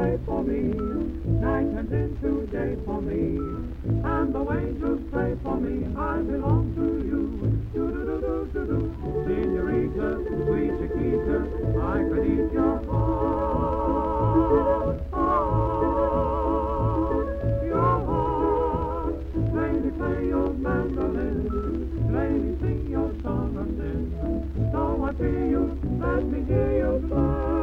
pray for me. Night turns into day for me. And the angels pray for me. I belong to you. Do-do-do-do-do-do. Senorita, sweet Chiquita, I could eat your heart. Your heart. Lady, play your mandolin. Lady, sing your song of sin. So I pray you, let me hear you fly.